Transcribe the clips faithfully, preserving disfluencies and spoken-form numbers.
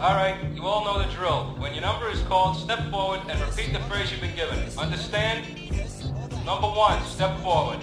All right, you all know the drill. When your number is called, step forward and repeat the phrase you've been given. Understand? Number one, step forward.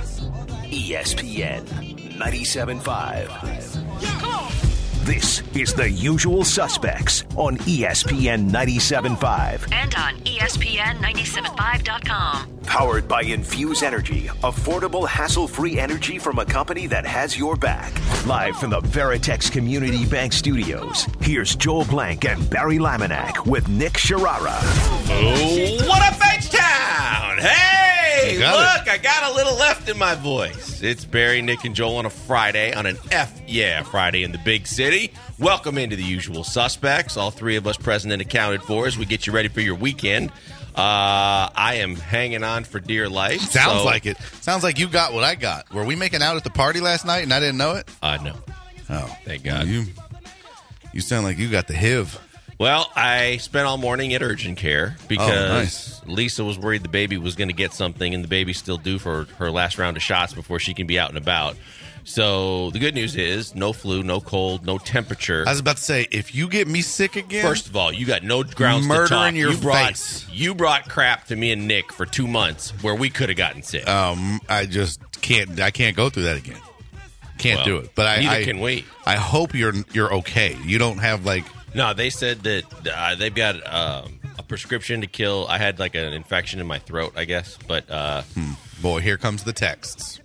E S P N ninety-seven point five. This is The Usual Suspects on E S P N ninety-seven point five. And on E S P N ninety-seven point five dot com. Powered by Infuse Energy, affordable, hassle-free energy from a company that has your back. Live from the Veritex Community Bank Studios, here's Joel Blank and Barry Laminack with Nick Sharara. Oh, what up, H-Town? Hey, look, it. I got a little left in my voice. It's Barry, Nick, and Joel on a Friday, on an F Yeah Friday in the big city. Welcome into The Usual Suspects. All three of us present and accounted for as we get you ready for your weekend. Uh, I am hanging on for dear life. Sounds so, like it. Sounds like you got what I got. Were we making out at the party last night and I didn't know it? Uh, no. Oh. Thank God. You, you sound like you got the H I V. Well, I spent all morning at urgent care because oh, nice. Lisa was worried the baby was going to get something, and the baby's still due for her last round of shots before she can be out and about. So the good news is no flu, no cold, no temperature. I was about to say, if you get me sick again, First of all, you got no grounds murder to talk. in your you brought, face. You brought crap to me and Nick for two months where we could have gotten sick. um, I just can't. I can't go through that again. Can't Well, do it. But I, neither I can we. I hope you're you're okay. You don't have like. No, they said that uh, they've got um, a prescription to kill. I had like an infection in my throat, I guess, but uh, Hmm, boy, here comes the texts.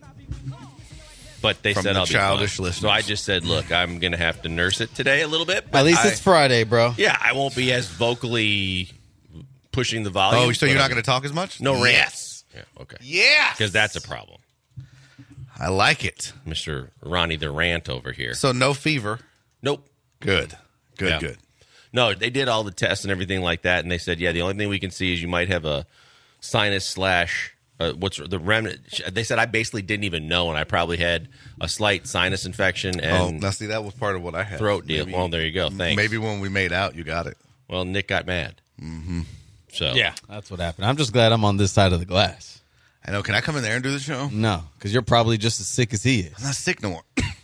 but they From said the I'll be childish fine. listeners. So I just said, look, I'm going to have to nurse it today a little bit. But At least I- it's Friday, bro. Yeah, I won't be as vocally pushing the volume. Oh, so you're but not I'm- going to talk as much? No rants. Yes. Yeah, okay. Yes. Because that's a problem. I like it. Mister Ronnie the Rant over here. So no fever. Nope. Good. Good. Yeah. Good. No, they did all the tests and everything like that, and they said, yeah, the only thing we can see is you might have a sinus slash, uh, what's the remnant. They said I basically didn't even know, and I probably had a slight sinus infection Oh, and now see, that was part of what I had. throat deal. Maybe- well, there you go. Thanks. Maybe when we made out, you got it. Well, Nick got mad. Mm-hmm. So Yeah, that's what happened. I'm just glad I'm on this side of the glass. I know. Can I come in there and do the show? No, because you're probably just as sick as he is. I'm not sick no more.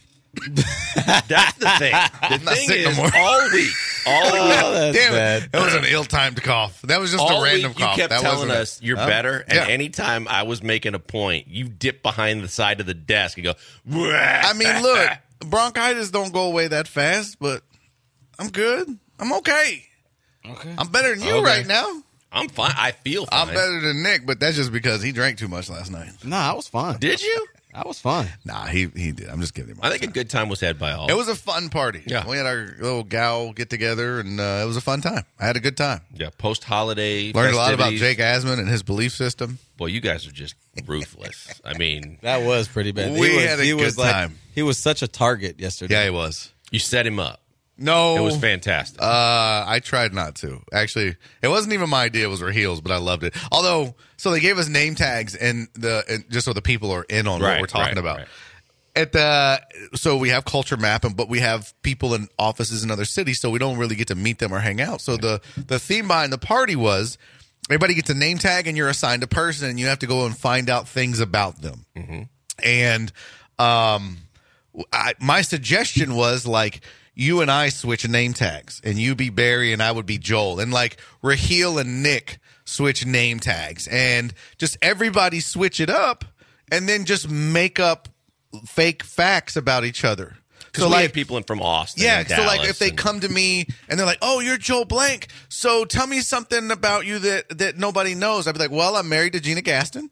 that's the thing. The not thing sick no is, more. all week, all week, Oh, that's Damn bad. it. That was an ill-timed cough. That was just all a random week you cough. kept that telling wasn't a- us you're Huh? better, and Yeah. anytime I was making a point, you dip behind the side of the desk and go, I mean, look, bronchitis don't go away that fast, but I'm good. I'm okay. Okay. I'm better than you Okay. right now. I'm fine. I feel fine. I'm better than Nick, but that's just because he drank too much last night. Nah, I was fine. Did you? I was fine. Nah, he he did. I'm just giving him. I think a good time was had by all. It was a fun party. Yeah. We had our little gal get together, and uh, it was a fun time. I had a good time. yeah, post-holiday Learned a lot about festivities. Jake Asman and his belief system. Boy, you guys are just ruthless. I mean, That was pretty bad. We he was, had a he good was like, time. He was such a target yesterday. Yeah, he was. you set him up. No, It was fantastic. Uh, I tried not to. Actually, it wasn't even my idea. It was Rahil's, but I loved it. Although, so they gave us name tags and the and just so the people are in on Right, what we're talking right, about. right. At the so we have culture mapping, but we have people in offices in other cities, so we don't really get to meet them or hang out. So the the theme behind the party was everybody gets a name tag, and you're assigned a person, and you have to go and find out things about them. Mm-hmm. And um, I, my suggestion was like you and I switch name tags, and you be Barry, and I would be Joel, and like Raheel and Nick switch name tags, and just everybody switch it up, and then just make up fake facts about each other. Because So we like had people in from Austin. yeah, and so like Dallas if they and- come to me and they're like, "Oh, you're Joel Blank, so tell me something about you that that nobody knows," I'd be like, "Well, I'm married to Gina Gaston,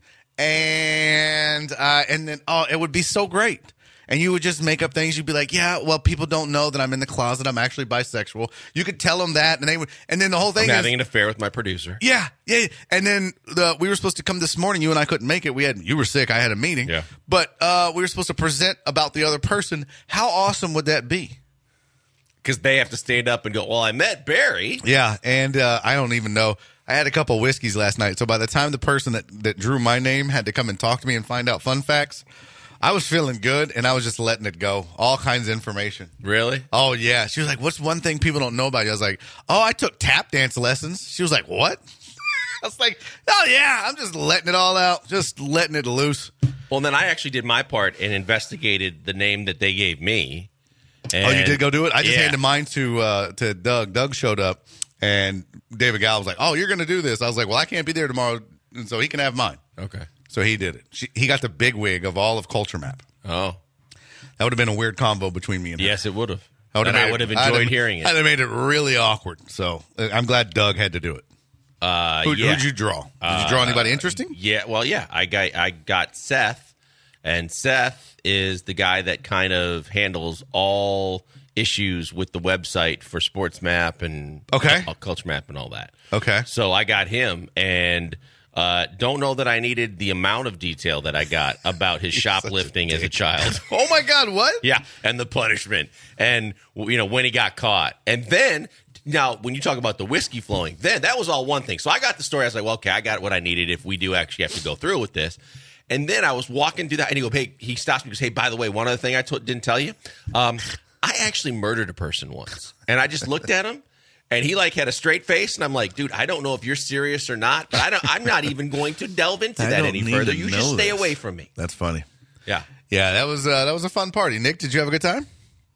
and uh, and then oh, it would be so great." And you would just make up things. You'd be like, "Yeah, well, people don't know that I'm in the closet. I'm actually bisexual." You could tell them that, and they would, and then the whole thing I'm is, having an affair with my producer. yeah, yeah. yeah. And then the, we were supposed to come this morning. You and I couldn't make it. We had you were sick. I had a meeting. Yeah. But uh, we were supposed to present about the other person. How awesome would that be? Because they have to stand up and go, well, I met Barry. Yeah, and uh, I don't even know. I had a couple whiskeys last night, so by the time the person that, that drew my name had to come and talk to me and find out fun facts, I was feeling good, and I was just letting it go. All kinds of information. Really? Oh, yeah. She was like, what's one thing people don't know about you? I was like, oh, I took tap dance lessons. She was like, what? I was like, oh, yeah, I'm just letting it all out, just letting it loose. Well, then I actually did my part and investigated the name that they gave me. And, oh, you did go do it? I just yeah. handed mine to uh, to Doug. Doug showed up, and David Gallo was like, "Oh, you're going to do this?" I was like, "Well, I can't be there tomorrow, and so he can have mine." Okay. So he did it. She, he got the big wig of all of Culture Map. Oh. That would have been a weird combo between me and her. Yes, it would have. I would and have I made would have it- enjoyed I'd have- hearing it. I'd have made it really awkward. So uh, I'm glad Doug had to do it. Uh, Who, yeah. Who'd you draw? Did you draw anybody interesting? Yeah, well, yeah, I got I got Seth, and Seth is the guy that kind of handles all issues with the website for Sports Map and Okay. uh, Culture Map and all that. Okay. So I got him, and uh, don't know that I needed the amount of detail that I got about his shoplifting as a child. Oh my God! What? Yeah, and the punishment, and you know when he got caught, and then now when you talk about the whiskey flowing, then that was all one thing. So I got the story. I was like, well, okay, I got what I needed if we do actually have to go through with this. And then I was walking through that, and he go, hey, he stops me and goes, hey, by the way, one other thing I t- didn't tell you, um, I actually murdered a person once, and I just looked at him. And he like had a straight face, and I'm like, dude, I don't know if you're serious or not, but I don't, I'm not even going to delve into I that don't any need further. to You know just stay this. away from me. That's funny. Yeah. Yeah, that was uh, that was a fun party. Nick, did you have a good time?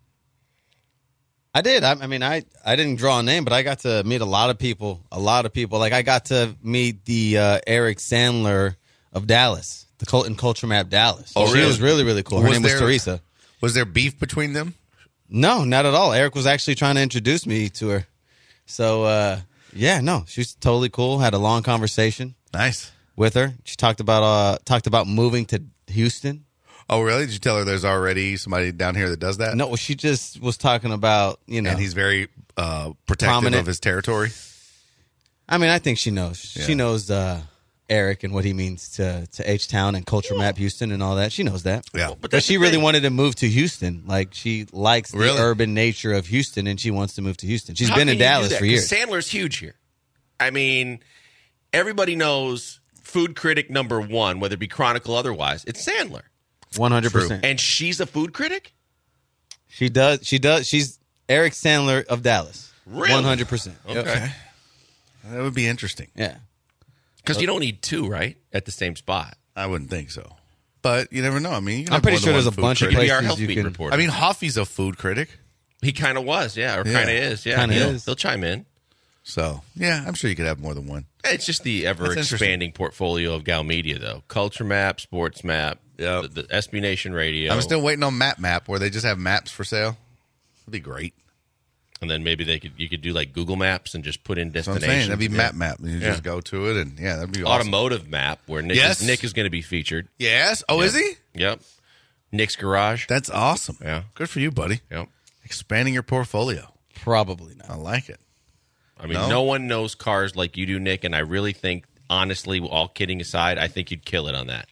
I did. I, I mean, I, I didn't draw a name, but I got to meet a lot of people. A lot of people. Like I got to meet the uh, Eric Sandler of Dallas, the Colton Culture Map Dallas. Oh, she really? was really really cool. Her Was name was there- Teresa. Was there beef between them? No, not at all. Eric was actually trying to introduce me to her. So uh, yeah, no, she's totally cool. Had a long conversation Nice. with her. She talked about uh, talked about moving to Houston. Oh, really? Did you tell her there's already somebody down here that does that? No, she just was talking about you know. And he's very uh, protective Prominent. of his territory. I mean, I think she knows. Yeah. She knows uh, Eric and what he means to to H Town and Culture Map Houston and all that. She knows that. Yeah. But, that's she the really thing. wanted to move to Houston. Like she likes the Really? urban nature of Houston, and she wants to move to Houston. She's How been can in you do Dallas that? for 'Cause years. Sandler's huge here. I mean, everybody knows food critic number one, whether it be Chronicle or otherwise. It's Sandler. One hundred percent. And she's a food critic? She does. She does. She's Eric Sandler of Dallas. Really? One hundred percent. Okay. That would be interesting. Yeah. Because you don't need two, right? At the same spot. I wouldn't think so. But you never know. I mean, you can I'm have pretty more sure than there's one a food bunch of critic. Be our places health you beat can- reporter. I mean, Hoffy's a food critic. He kind of was, yeah, or Yeah. kind of is, yeah. Kinda he'll, is. He'll chime in. So, yeah, I'm sure you could have more than one. It's just the ever That's expanding portfolio of Gal Media, though. Culture Map, Sports Map, Yep. the, the S B Nation Radio. I'm still waiting on Map Map, where they just have maps for sale. That'd be great. And then maybe they could you could do like Google Maps and just put in That's what I'm destinations. saying. That'd be Yeah. Map Map. And you Yeah. just go to it, and yeah, that'd be awesome. Automotive Map, where Nick Yes. is, Nick is going to be featured. Yes. Oh, is he? Yep. Nick's Garage. That's awesome. Yeah. Good for you, buddy. Yep. Expanding your portfolio. Probably I not. like it. I mean, No? no one knows cars like you do, Nick, and I really think, honestly, all kidding aside, I think you'd kill it on that.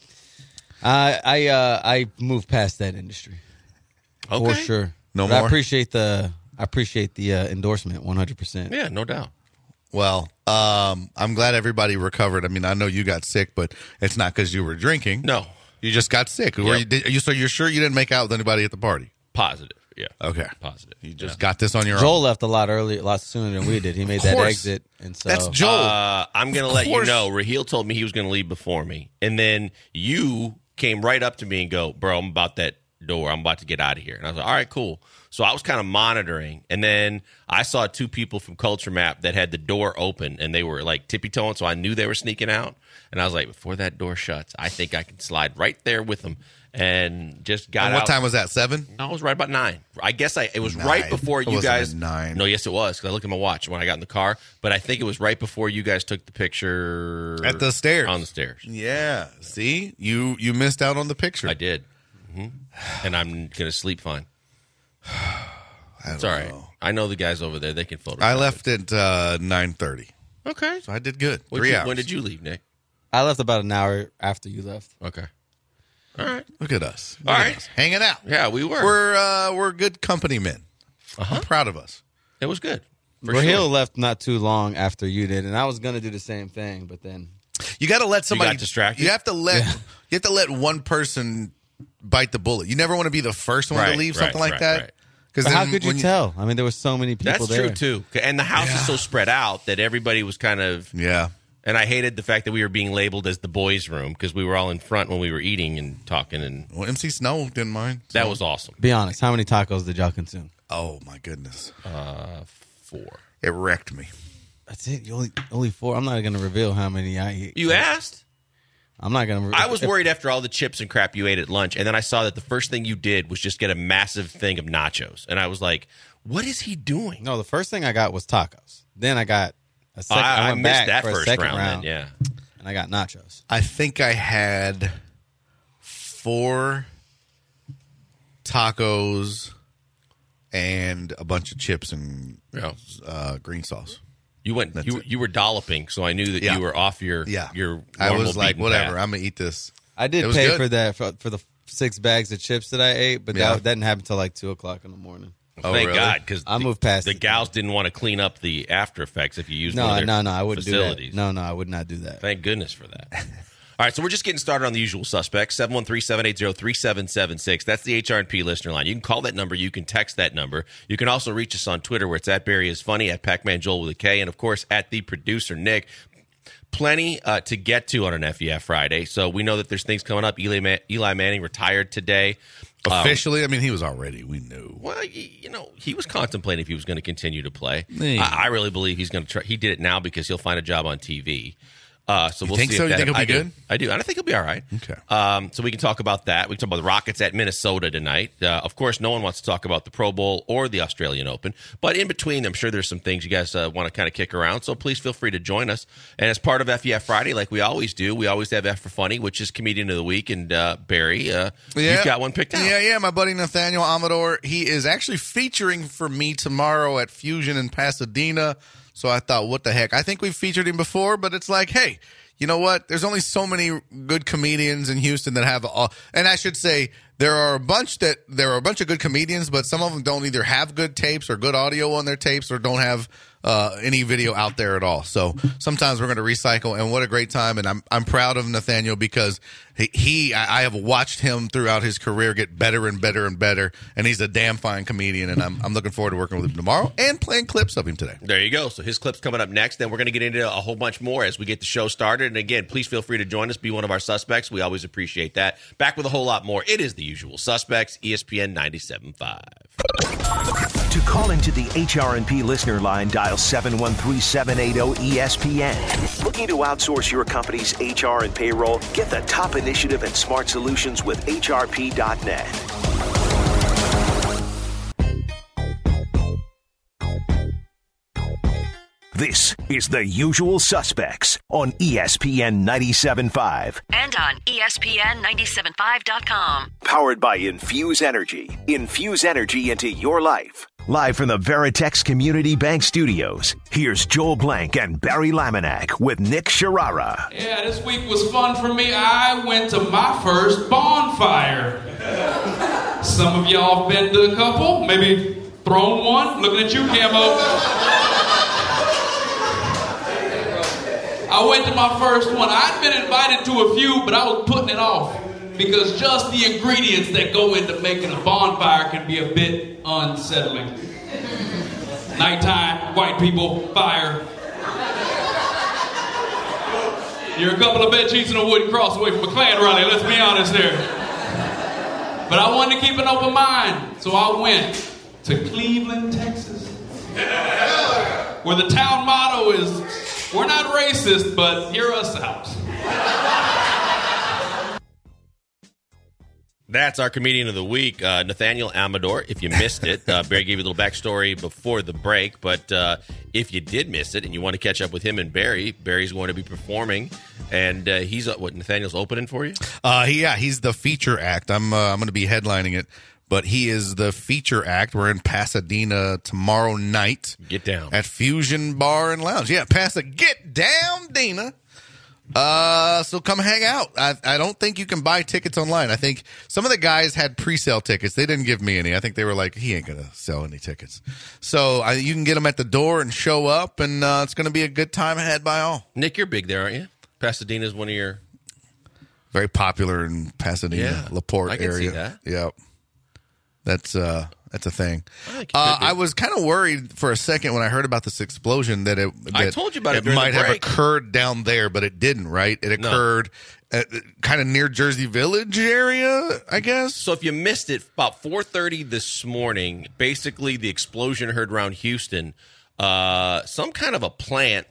I I uh, I moved past that industry Okay. for sure. No But I more? appreciate the I appreciate the uh, endorsement. One hundred percent. Yeah, no doubt. Well, um, I'm glad everybody recovered. I mean, I know you got sick, but it's not because you were drinking. No. You just got sick. Were Yep. you, did, you, so you're sure you didn't make out with anybody at the party? Positive. Yeah. Okay. Positive. You just got this on your Joel own. left a lot early, a lot sooner than we did. He made that course. exit, and so That's Joel. Uh, I'm going to Of let you course. know. Raheel told me he was going to leave before me. And then you came right up to me and go, bro, I'm about that door. I'm about to get out of here. And I was like, all right, cool. So I was kind of monitoring. And then I saw two people from Culture Map that had the door open and they were like tippy-toeing. So I knew they were sneaking out. And I was like, before that door shuts, I think I can slide right there with them. And just got And what out. time was that? Seven? No, it was right about nine. I guess I it was Nine. right before It you wasn't guys. at nine. No, yes, it was because I looked at my watch when I got in the car. But I think it was right before you guys took the picture At the stairs. On the stairs, Yeah. See, you you missed out on the picture. I did, hmm and I'm gonna sleep fine. I It's don't all right. know. I know the guys over there; they can photograph. I left at uh, nine thirty, it. Okay. so I did good. When Three did you- hours. When did you leave, Nick? I left about an hour after you left. Okay. All right. Look at us. Look All at right. us. Hanging out. Yeah, we were. We're uh, we're good company men. Uh-huh. I'm proud of us. It was good. For Raheel sure. left not too long after you did, and I was gonna do the same thing, but then You got to let somebody got distracted? You have to let you have to let one person bite the bullet. You never want to be the first one Right, to leave right, something like right, that. right. Because but how could you tell? I mean, there were so many people That's there. true too. And the house is so spread out that everybody was kind of Yeah. And I hated the fact that we were being labeled as the boys' room because we were all in front when we were eating and talking. And Well, M C Snow didn't mind. so- that was awesome. Be honest. How many tacos did y'all consume? Oh, my goodness. Uh, four. It wrecked me. That's it. You only only four. I'm not going to reveal how many I eat. You asked? I'm not going to. I was worried after all the chips and crap you ate at lunch, and then I saw that the first thing you did was just get a massive thing of nachos. And I was like, what is he doing? No, the first thing I got was tacos. Then I got a second. I, I, I went missed back that for a first second round, round, then, yeah. and I got nachos. I think I had four tacos and a bunch of chips and Yeah. uh, green sauce. You went. That's You it. you were dolloping, so I knew that Yeah. you were off your Yeah. your. I normal was like, beaten whatever, path. I'm going to eat this. I It did was pay good. for that for, for the six bags of chips that I ate, but Yeah. that, that didn't happen until like two o'clock in the morning. Oh, Thank really? God, because I moved past the it. gals didn't want to clean up the after effects if you used No, one of their no, no. I wouldn't facilities. do that. No, no, I would not do that. Thank goodness for that. All right, so we're just getting started on the usual suspects. seven one three, seven eight zero, three seven seven six. That's the H R and P listener line. You can call that number. You can text that number. You can also reach us on Twitter where it's at Barry is Funny, at Pac-Man Joel with a K, and, of course, at the producer, Nick. Plenty uh, to get to on an F E F Friday. So we know that there's things coming up. Eli, Man- Eli Manning retired today. Um, Officially, I mean, he was already. We knew. Well, y- you know, he was contemplating if he was going to continue to play. Yeah. I, I really believe he's going to try. He did it now because he'll find a job on T V. Uh, so You we'll think see so? if You that, think he'll be I do. good? I do, and I think he'll be all right. Okay. Um, so we can talk about that. We can talk about the Rockets at Minnesota tonight. Uh, of course, no one wants to talk about the Pro Bowl or the Australian Open, but in between, I'm sure there's some things you guys uh, want to kind of kick around. So please feel free to join us. And as part of F E F Friday, like we always do, we always have F for Funny, which is Comedian of the Week. And uh, Barry, uh, you've got one picked out. Yeah, yeah. My buddy Nathaniel Amador, he is actually featuring for me tomorrow at Fusion in Pasadena. So I thought, what the heck? I think we've featured him before, but it's like, hey, you know what? There's only so many good comedians in Houston that have all, and I should say there are a bunch that there are a bunch of good comedians, but some of them don't either have good tapes or good audio on their tapes or don't have uh, any video out there at all. So sometimes we're going to recycle, and what a great time! And I'm I'm proud of Nathaniel because he, he I I have watched him throughout his career get better and better and better, and he's a damn fine comedian, and I'm I'm looking forward to working with him tomorrow and playing clips of him today. There you go. So his clip's coming up next. Then we're going to get into a whole bunch more as we get the show started. And again, please feel free to join us. Be one of our suspects. We always appreciate that. Back with a whole lot more. It is the usual suspects, E S P N ninety-seven point five. To call into the H R and P listener line, dial seven one three, seven eight zero, E S P N. Looking to outsource your company's H R and payroll? Get the top initiative and smart solutions with H R P dot net. This is The Usual Suspects on E S P N ninety-seven point five. And on E S P N ninety-seven point five dot com. Powered by Infuse Energy. Infuse energy into your life. Live from the Veritex Community Bank Studios, here's Joel Blank and Barry Laminack with Nick Sharara. Yeah, this week was fun for me. I went to my first bonfire. Some of y'all have been to a couple, maybe thrown one. Looking at you, Camo. I went to my first one. I'd been invited to a few, but I was putting it off because just the ingredients that go into making a bonfire can be a bit unsettling. Nighttime, white people, fire. You're a couple of bed sheets and a wooden cross away from a Klan rally, let's be honest here. But I wanted to keep an open mind, so I went to Cleveland, Texas, where the town motto is, we're not racist, but hear us out. That's our Comedian of the Week, uh, Nathaniel Amador. If you missed it, uh, Barry gave you a little backstory before the break, but uh, if you did miss it and you want to catch up with him and Barry, Barry's going to be performing, and uh, he's, uh, what, Nathaniel's opening for you? Uh, he, yeah, he's the feature act. I'm uh, I'm going to be headlining it, but he is the feature act. We're in Pasadena tomorrow night. Get down. At Fusion Bar and Lounge. Yeah, Pasadena. Get down, Dina. Uh, so come hang out. I, I don't think you can buy tickets online. I think some of the guys had pre-sale tickets. They didn't give me any. I think they were like, he ain't going to sell any tickets. So I, you can get them at the door and show up, and uh, it's going to be a good time ahead by all. Nick, you're big there, aren't you? Pasadena's one of your... Very popular in Pasadena, Yeah, LaPorte I can area. see that. Yep. That's uh that's a thing. I think it Uh, could be. I was kind of worried for a second when I heard about this explosion that it. That I told you about it It during the might have break. occurred down there, but it didn't. Right? It No. occurred at, kind of near Jersey Village area, I guess. So if you missed it, about four thirty this morning, basically the explosion heard around Houston. Uh, some kind of a plant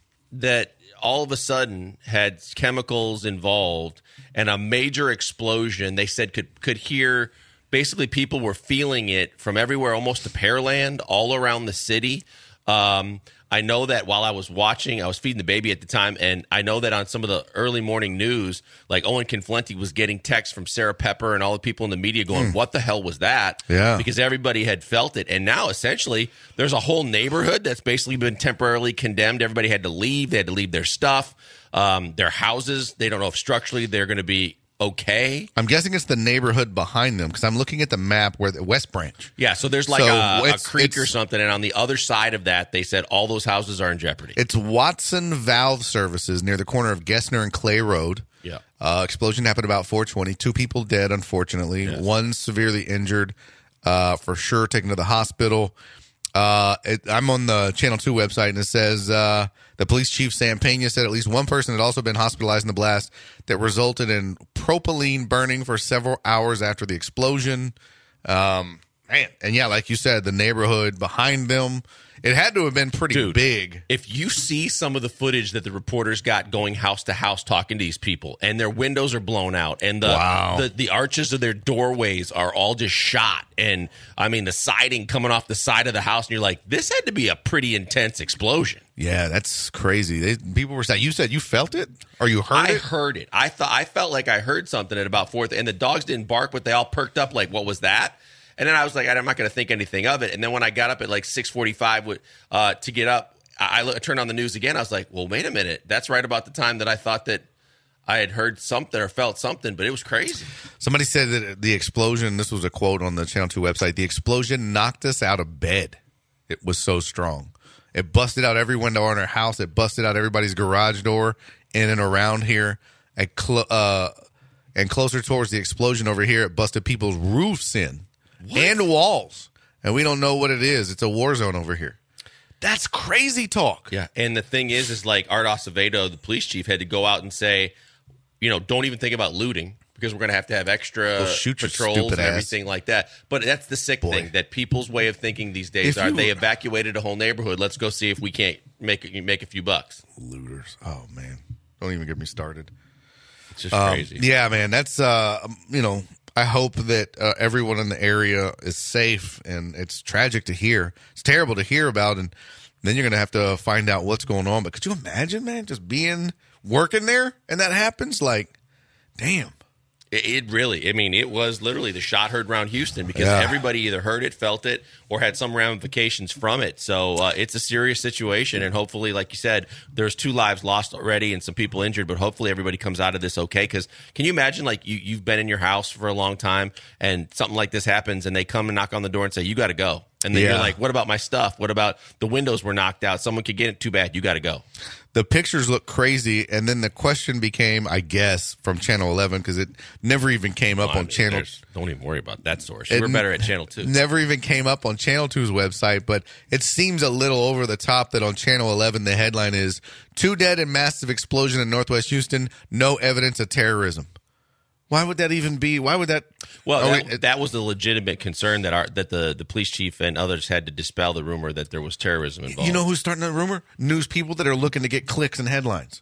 that all of a sudden had chemicals involved and a major explosion. They said could could hear. Basically, people were feeling it from everywhere, almost to Pearland, all around the city. Um, I know that while I was watching, I was feeding the baby at the time, and I know that on some of the early morning news, like Owen Conflenti was getting texts from Sarah Pepper and all the people in the media going, what the hell was that? Yeah. Because everybody had felt it. And now, essentially, there's a whole neighborhood that's basically been temporarily condemned. Everybody had to leave. They had to leave their stuff, um, their houses. They don't know if structurally they're going to be okay. I'm guessing it's the neighborhood behind them because I'm looking at the map where the West Branch. Yeah, so there's like So a, a it's- creek or it's- something, and on the other side of that, they said all those houses are in jeopardy. It's Watson Valve Services near the corner of Gessner and Clay Road. Yeah. Uh, explosion happened about four twenty. Two people dead, unfortunately. Yes. One severely injured, uh, for sure, taken to the hospital. Uh, it, I'm on the Channel two website, and it says uh, the police chief, Sam Pena, said at least one person had also been hospitalized in the blast that resulted in propylene burning for several hours after the explosion. Um, man, and yeah, like you said, the neighborhood behind them, it had to have been pretty Dude, big. If you see some of the footage that the reporters got going house to house talking to these people, and their windows are blown out, and the Wow. the, the arches of their doorways are all just shot, and I mean the siding coming off the side of the house, and you're like, this had to be a pretty intense explosion. Yeah, that's crazy. They, people were saying, you said you felt it or you heard I it? heard it. I thought I felt like I heard something at about four, and the dogs didn't bark, but they all perked up like, what was that? And then I was like, I'm not going to think anything of it. And then when I got up at like six forty-five uh, to get up, I, I turned on the news again. I was like, well, wait a minute. That's right about the time that I thought that I had heard something or felt something, but it was crazy. Somebody said that the explosion, this was a quote on the Channel two website, the explosion knocked us out of bed. It was so strong. It busted out every window in our house. It busted out everybody's garage door in and around here. And, cl- uh, and closer towards the explosion over here, it busted people's roofs in. And walls. And we don't know what it is. It's a war zone over here. That's crazy talk. Yeah. And the thing is, is like Art Acevedo, the police chief, had to go out and say, you know, don't even think about looting because we're going to have to have extra Well, shoot your patrols stupid and ass. everything like that. But that's the sick Boy. thing, that people's way of thinking these days If are you- they evacuated a whole neighborhood. Let's go see if we can't make make a few bucks. Looters. Oh, man. Don't even get me started. It's just Um, crazy. yeah, man. That's, uh, you know, I hope that uh, everyone in the area is safe, and it's tragic to hear. It's terrible to hear about, and then you're going to have to find out what's going on. But could you imagine, man, just being working there and that happens? Like, damn. It, it really, I mean, it was literally the shot heard around Houston because Yeah. everybody either heard it, felt it, or had some ramifications from it. So uh, it's a serious situation. And hopefully, like you said, there's two lives lost already and some people injured, but hopefully everybody comes out of this okay. Because can you imagine, like, you, you've been in your house for a long time and something like this happens and they come and knock on the door and say, you got to go. And then Yeah. you're like, what about my stuff? What about the windows were knocked out? Someone could get it. Too bad. You got to go. The pictures look crazy, and then the question became, I guess, from Channel eleven, because it never even came up I on mean, Channel there's- Don't even worry about that source. It You were better at Channel two. Never even came up on Channel two's website, but it seems a little over the top that on Channel eleven, the headline is two dead in massive explosion in Northwest Houston, no evidence of terrorism. Why would that even be? Why would that? Well, Oh, that, wait, that was the legitimate concern that our that the, the police chief and others had to dispel the rumor that there was terrorism involved. you know who's starting that rumor? News people that are looking to get clicks and headlines.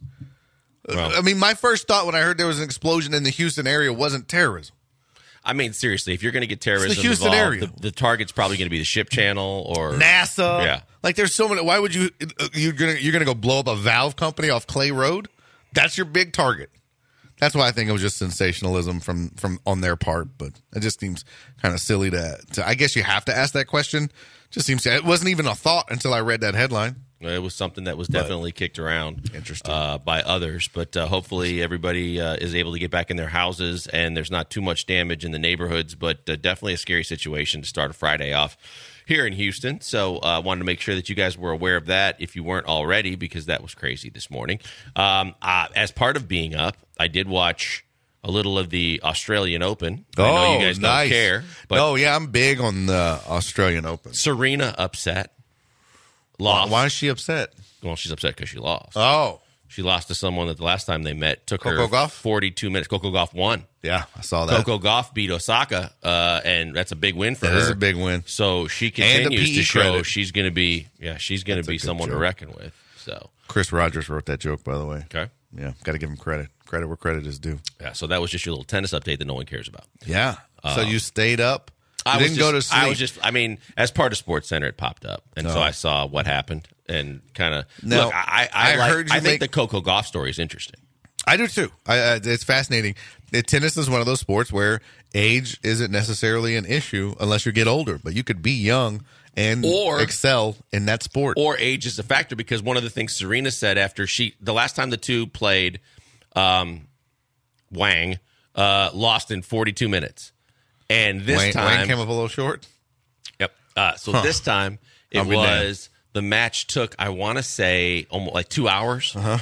Well, I mean, my first thought when I heard there was an explosion in the Houston area wasn't terrorism. I mean, seriously, if you're going to get terrorism Houston involved, area. The, the target's probably going to be the ship channel or NASA. Yeah. Like there's so many. Why would you? You're gonna you're gonna go blow up a valve company off Clay Road? That's your big target. That's why I think it was just sensationalism from from on their part. But it just seems kind of silly to, to. I guess you have to ask that question. Just seems it wasn't even a thought until I read that headline. It was something that was definitely kicked around Interesting. uh, by others. But uh, hopefully everybody uh, is able to get back in their houses and there's not too much damage in the neighborhoods. But uh, definitely a scary situation to start a Friday off here in Houston. So I uh, wanted to make sure that you guys were aware of that if you weren't already, because that was crazy this morning. Um, uh, as part of being up, I did watch a little of the Australian Open. Oh, I know you guys nice. don't care. But no, yeah, I'm big on the Australian Open. Serena upset. Lost. Why is she upset? Well, she's upset because she lost. Oh. She lost to someone that the last time they met took Coco her Gauff? forty-two minutes. Coco Gauff won. Yeah, I saw that. Coco Gauff beat Osaka, uh, and that's a big win for That her. is a big win. So she And a continues P E to show credit. she's going to be, yeah, she's going to That's a be good someone to joke. reckon with. So Chris Rogers wrote that joke, by the way. okay, Yeah, got to give him credit. Credit where credit is due. yeah. So that was just your little tennis update that no one cares about. Yeah. so you stayed up. You I didn't was go to just, sleep. I was just, I mean, as part of Sports Center, it popped up, and so Oh. I saw what happened and kind of No, look. I, I, I like, heard you I think make- the Coco Gauff story is interesting. I do too. I, uh, it's fascinating. It, tennis is one of those sports where age isn't necessarily an issue unless you get older, but you could be young and Or- excel in that sport. Or age is a factor because one of the things Serena said after she, the last time the two played, um, Wang uh, lost in forty-two minutes, and this Wayne, time Wayne came up a little short. Yep. Uh, so Huh. this time it I'll be damned. was the match took I want to say almost like two hours, Uh-huh.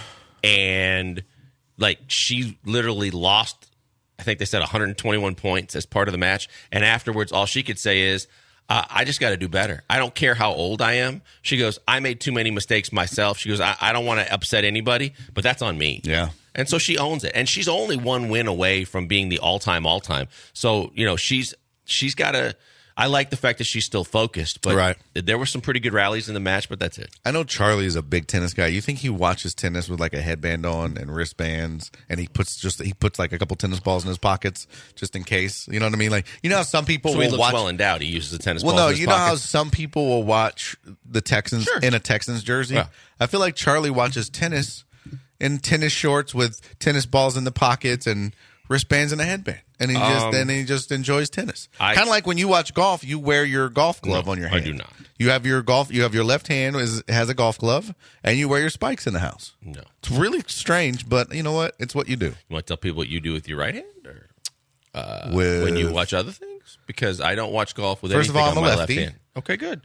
and like she literally lost. I think they said one hundred twenty-one points as part of the match, and afterwards, all she could say is, uh, "I just got to do better. I don't care how old I am." She goes, "I made too many mistakes myself." She goes, "I, I don't want to upset anybody, but that's on me." Yeah. And so she owns it, and she's only one win away from being the all-time, all-time. So you know she's she's got to. I like the fact that she's still focused, but Right. there were some pretty good rallies in the match, but that's it. I know Charlie is a big tennis guy. You think he watches tennis with like a headband on and wristbands, and he puts just he puts like a couple tennis balls in his pockets just in case. You know what I mean? Like you know how some people So he will looks watch. well endowed. He uses the tennis well, balls no, in his you know how pockets. some people will watch the Texans Sure. in a Texans jersey. Yeah. I feel like Charlie watches tennis in tennis shorts with tennis balls in the pockets and wristbands and a headband, and he just Um, and he just enjoys tennis. I- Kind of like when you watch golf, you wear your golf glove No, on your I hand. do not. You have your golf. You have your left hand is has a golf glove, and you wear your spikes in the house. No. It's really strange, but you know what? It's what you do. You want to tell people what you do with your right hand, or With, when you watch other things? Because I don't watch golf with First of anything all, on I'm a my lefty. left hand. Okay, good.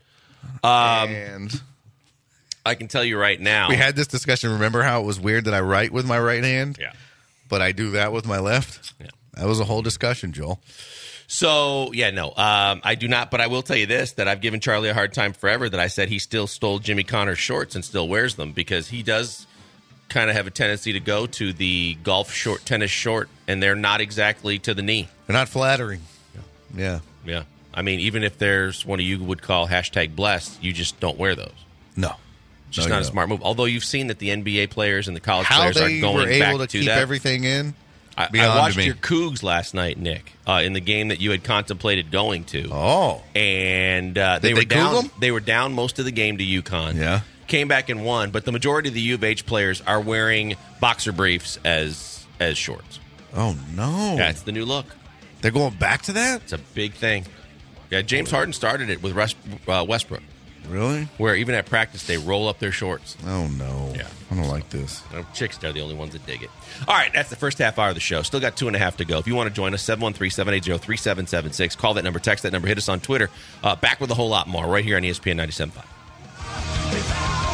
and I can tell you right now. we had this discussion. Remember how it was weird that I write with my right hand, yeah. but I do that with my left? Yeah. That was a whole discussion, Joel. So yeah, no, um, I do not. But I will tell you this: that I've given Charlie a hard time forever. That I said he still stole Jimmy Connor's shorts and still wears them because he does kind of have a tendency to go to the golf short, tennis short, and they're not exactly to the knee. They're not flattering. Yeah. Yeah, I mean, even if there's one of you would call hashtag blessed, you just don't wear those. No. It's just No, not you a don't. smart move. Although you've seen that the N B A players and the college How players they are going were able back to to keep that. everything in. I, beyond I watched me. your Cougs last night, Nick, uh, in the game that you had contemplated going to. Oh. And uh, they Did were they Coug down. them? They were down most of the game to UConn. Yeah. Came back and won, but the majority of the U of H players are wearing boxer briefs as as shorts. Oh, no. That's the new look. They're going back to that? It's a big thing. Yeah, James Harden started it with West, uh, Westbrook, Really? where even at practice they roll up their shorts. Oh, no. Yeah. I don't like this. Uh, Chicks, they're the only ones that dig it. All right, that's the first half hour of the show. Still got two and a half to go. If you want to join us, seven one three, seven eight zero, three seven seven six. Call that number, text that number, hit us on Twitter. Uh, back with a whole lot more right here on E S P N ninety-seven point five.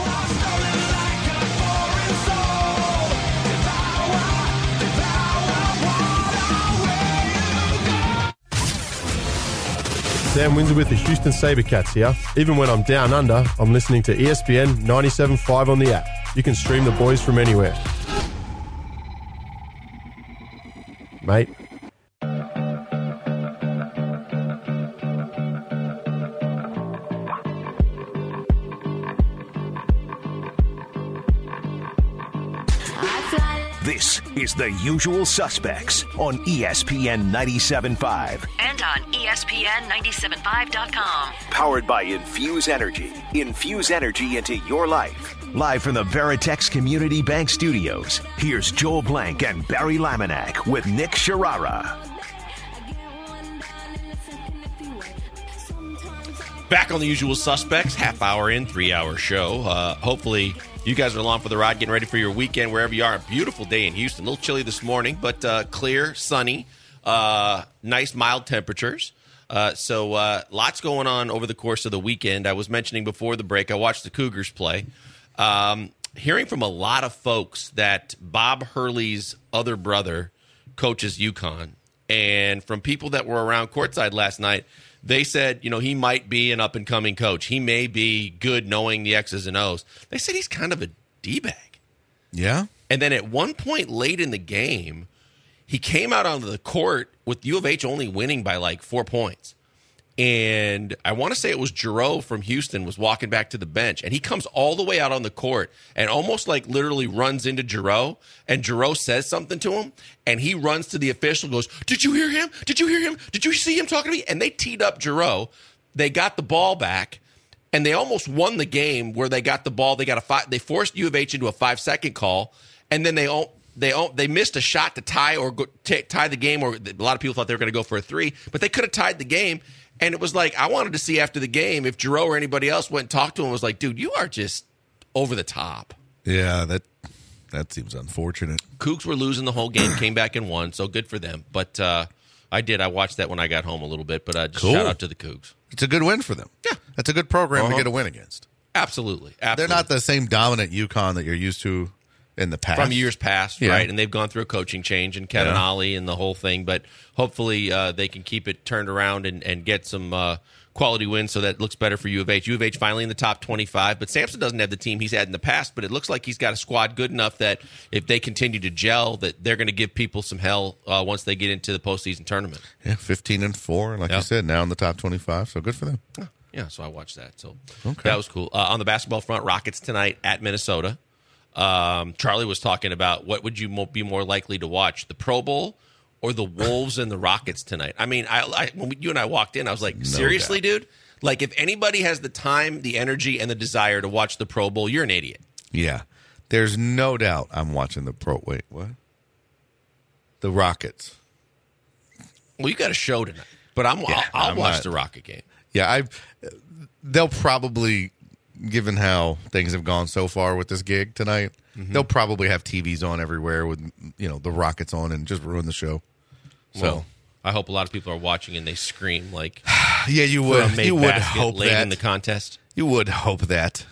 Sam Windsor with the Houston Sabercats here. Even when I'm down under, I'm listening to E S P N ninety-seven point five on the app. You can stream the boys from anywhere. Mate. This is The Usual Suspects on E S P N ninety-seven point five. And on E S P N ninety-seven point five dot com. Powered by Infuse Energy. Infuse energy into your life. Live from the Veritex Community Bank Studios, here's Joel Blank and Barry Laminack with Nick Sharara. Back on The Usual Suspects, half hour in, three hour show. Uh, hopefully you guys are along for the ride, getting ready for your weekend wherever you are. A beautiful day in Houston. A little chilly this morning, but uh, clear, sunny, uh, nice mild temperatures. Uh, so uh, lots going on over the course of the weekend. I was mentioning before the break, I watched the Cougars play. Um, hearing from a lot of folks that Bob Hurley's other brother coaches UConn. And from people that were around courtside last night, they said, you know, he might be an up-and-coming coach. He may be good knowing the X's and O's. They said he's kind of a D-bag. Yeah? And then at one point late in the game, he came out onto the court with U of H only winning by like four points. And I want to say it was Giroux from Houston was walking back to the bench, and he comes all the way out on the court and almost like literally runs into Giroux, and Giroux says something to him, and he runs to the official and goes, did you hear him? Did you hear him? Did you see him talking to me? And they teed up Giroux. They got the ball back, and they almost won the game where they got the ball. They got a five, they forced U of H into a five-second call, and then they They they missed a shot to tie or go, t- tie the game, or a lot of people thought they were going to go for a three, but they could have tied the game. And it was like, I wanted to see after the game if Giroux or anybody else went and talked to him and was like, dude, you are just over the top. Yeah, that that seems unfortunate. Cougs were losing the whole game, came back and won, so good for them. But uh, I did. I watched that when I got home a little bit, but uh, just Cool. shout out to the Cougs. It's a good win for them. Yeah. That's a good program Uh-huh. to get a win against. Absolutely. Absolutely. They're not the same dominant UConn that you're used to in the past. From years past, Yeah. right? And they've gone through a coaching change and Kevin Yeah. Ollie and the whole thing, but hopefully uh, they can keep it turned around and, and get some uh, quality wins so that it looks better for U of H. U of H finally in the top twenty-five, but Sampson doesn't have the team he's had in the past, but it looks like he's got a squad good enough that if they continue to gel, that they're going to give people some hell uh, once they get into the postseason tournament. Yeah, fifteen and four, like Yeah. you said, now in the top twenty-five, so good for them. Yeah, so I watched that. So Okay. that was cool. Uh, on the basketball front, Rockets tonight at Minnesota. Um, Charlie was talking about what would you mo- be more likely to watch, the Pro Bowl or the Wolves and the Rockets tonight? I mean, I, I when we, you and I walked in, I was like, seriously, dude? Like, if anybody has the time, the energy, and the desire to watch the Pro Bowl, you're an idiot. Yeah. There's no doubt I'm watching the Pro. Wait, what? The Rockets. Well, you got a show tonight, but I'm, Yeah, I'll, I'll I'm watch not- the Rocket game. Yeah, I. They'll probably, given how things have gone so far with this gig tonight, Mm-hmm. they'll probably have T Vs on everywhere with, you know, the Rockets on and just ruin the show. So, Well, I hope a lot of people are watching and they scream like yeah, you for a would. made You would basket hope late that. in the contest. You would hope that.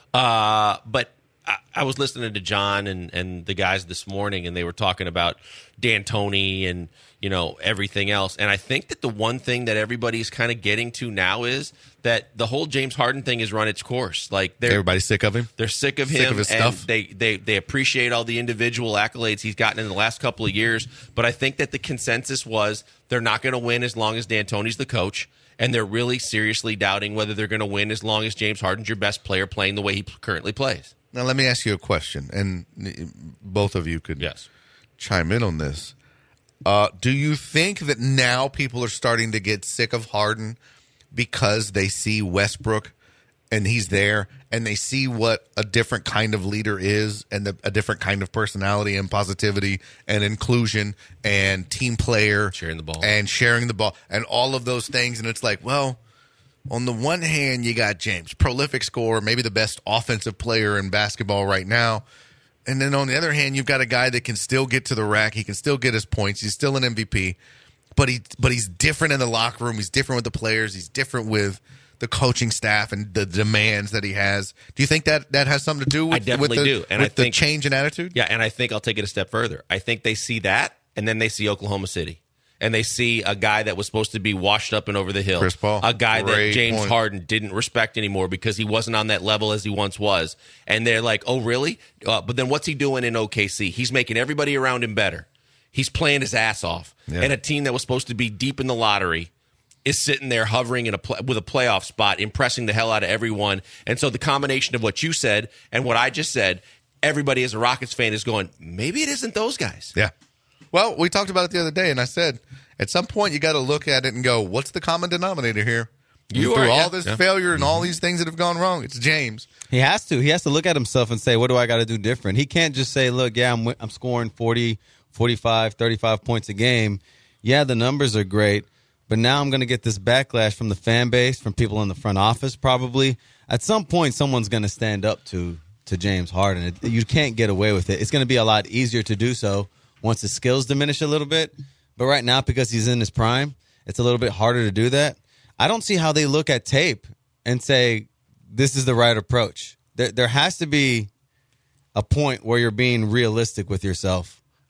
Uh, but I, I was listening to John and, and the guys this morning, and they were talking about D'Antoni and, you know, everything else. And I think that the one thing that everybody's kind of getting to now is that the whole James Harden thing has run its course. Like they're Everybody's sick of him. they're sick of Sick him, of his and stuff. They, they they appreciate all the individual accolades he's gotten in the last couple of years. But I think that the consensus was they're not going to win as long as D'Antoni's the coach, and they're really seriously doubting whether they're going to win as long as James Harden's your best player playing the way he currently plays. Now, let me ask you a question, and both of you could Yes. chime in on this. Uh, do you think that now people are starting to get sick of Harden because they see Westbrook and he's there, and they see what a different kind of leader is, and the, a different kind of personality and positivity and inclusion and team player, Sharing the ball. and sharing the ball and all of those things? And it's like, well, on the one hand, you got James, prolific scorer, maybe the best offensive player in basketball right now. And then on the other hand, you've got a guy that can still get to the rack. He can still get his points. He's still an M V P. But he but he's different in the locker room. He's different with the players. He's different with the coaching staff and the demands that he has. Do you think that that has something to do with, I definitely with the, do. And with I the think- change in attitude? Yeah, and I think I'll take it a step further. I think they see that, and then they see Oklahoma City. And they see a guy that was supposed to be washed up and over the hill. Chris Paul. A guy Great that James point. Harden didn't respect anymore because he wasn't on that level as he once was. And they're like, oh, really? Uh, but then what's he doing in O K C? He's making everybody around him better. He's playing his ass off. Yeah. And a team that was supposed to be deep in the lottery is sitting there hovering in a play, with a playoff spot, impressing the hell out of everyone. And so the combination of what you said and what I just said, everybody as a Rockets fan is going, maybe it isn't those guys. Yeah. Well, we talked about it the other day, and I said at some point you got to look at it and go, what's the common denominator here? You Through are, all yeah. this Yeah. failure and all these things that have gone wrong, it's James. He has to. He has to look at himself and say, what do I got to do different? He can't just say, look, yeah, I'm, I'm scoring forty, forty-five, thirty-five points a game. Yeah, the numbers are great, but now I'm going to get this backlash from the fan base, from people in the front office probably. At some point, someone's going to stand up to, to James Harden. It, you can't get away with it. It's going to be a lot easier to do so once his skills diminish a little bit. But right now, because he's in his prime, it's a little bit harder to do that. I don't see how they look at tape and say, this is the right approach. There, there has to be a point where you're being realistic with yourself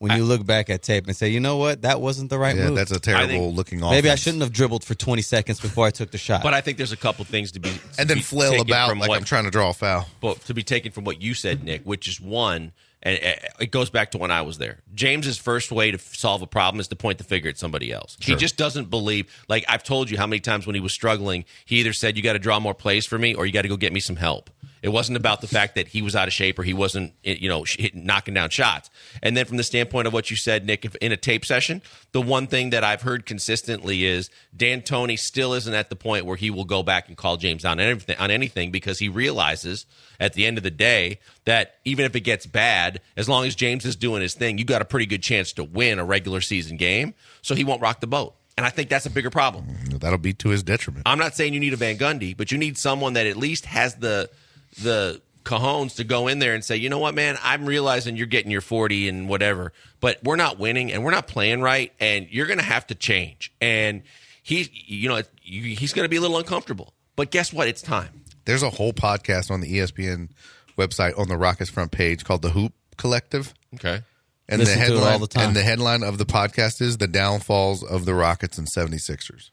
when you look back at tape and say, you know what, that wasn't the right Yeah, move. that's a terrible looking offense. Maybe I shouldn't have dribbled for twenty seconds before I took the shot. But I think there's a couple things to be and then be flail taken about from like what, I'm trying to draw a foul. But to be taken from what you said, Nick, which is one, and it goes back to when I was there. James's first way to solve a problem is to point the finger at somebody else. Sure. He just doesn't believe. Like I've told you how many times when he was struggling, he either said, "You got to draw more plays for me," or "You got to go get me some help." It wasn't about the fact that he was out of shape or he wasn't, you know, hitting, knocking down shots. And then from the standpoint of what you said, Nick, if in a tape session, the one thing that I've heard consistently is D'Antoni still isn't at the point where he will go back and call James on anything, on anything because he realizes at the end of the day that even if it gets bad, as long as James is doing his thing, you got a pretty good chance to win a regular season game. So he won't rock the boat. And I think that's a bigger problem. That'll be to his detriment. I'm not saying you need a Van Gundy, but you need someone that at least has the the cojones to go in there and say, you know what, man, I'm realizing you're getting your forty and whatever, but we're not winning and we're not playing right, and you're going to have to change. And he, you know, he's going to be a little uncomfortable. But guess what? It's time. There's a whole podcast on the E S P N website on the Rockets front page called The Hoop Collective. Okay. And Listen the to it headline all the time. and the headline of the podcast is The Downfalls of the Rockets and seventy-sixers.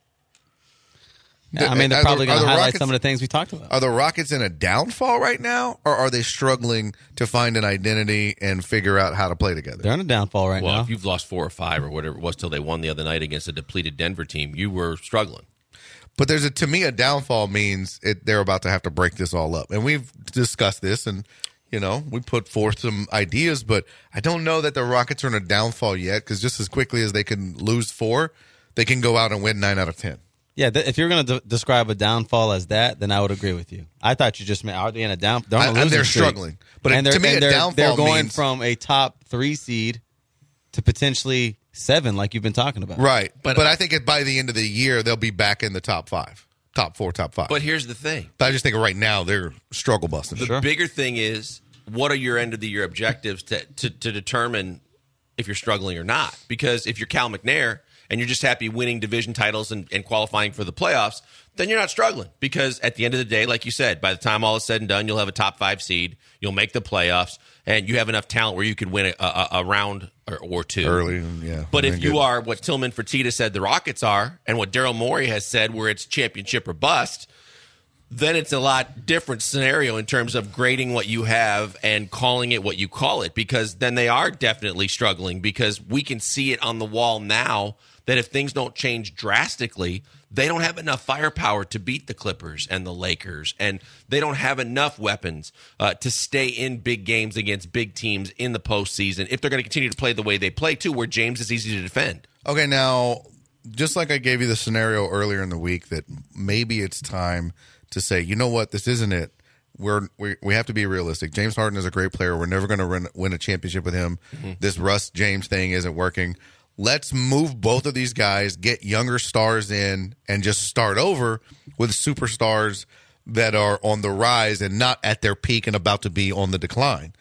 Yeah, I mean, they're Are probably the- going are to the highlight Rockets- some of the things we talked about. Are the Rockets in a downfall right now, or are they struggling to find an identity and figure out how to play together? They're in a downfall right Well, now. if you've lost four or five or whatever it was till they won the other night against a depleted Denver team, you were struggling. But there's a to me a downfall means it, they're about to have to break this all up, and we've discussed this, and you know we put forth some ideas, but I don't know that the Rockets are in a downfall yet because just as quickly as they can lose four, they can go out and win nine out of ten. Yeah, th- if you're going to de- describe a downfall as that, then I would agree with you. I thought you just meant, are they in a down? They're on a I- and losing they're streak. struggling. But and it- to they're- me, and a they're, downfall they're going means- from a top three seed to potentially seven, like you've been talking about. Right, But- but but I think it, by the end of the year they'll be back in the top five, top four, top five. But here's the thing. But I just think right now they're struggle busting. The bigger thing is, what are your end of the year objectives to, to, to determine if you're struggling or not? Because if you're Cal McNair and you're just happy winning division titles and, and qualifying for the playoffs, then you're not struggling. Because at the end of the day, like you said, by the time all is said and done, you'll have a top five seed, you'll make the playoffs, and you have enough talent where you could win a, a, a round or, or two. Early, yeah. But and if then you good. are what Tillman Fertitta said the Rockets are, and what Daryl Morey has said where it's championship or bust, then it's a lot different scenario in terms of grading what you have and calling it what you call it, because then they are definitely struggling, because we can see it on the wall now that if things don't change drastically, they don't have enough firepower to beat the Clippers and the Lakers, and they don't have enough weapons uh, to stay in big games against big teams in the postseason if they're going to continue to play the way they play, too, where James is easy to defend. Okay, now, just like I gave you the scenario earlier in the week that maybe it's time to say, you know what, this isn't it. We're we, we have to be realistic. James Harden is a great player. We're never going to win a championship with him. Mm-hmm. This Russ James thing isn't working. Let's move both of these guys, get younger stars in, and just start over with superstars that are on the rise and not at their peak and about to be on the decline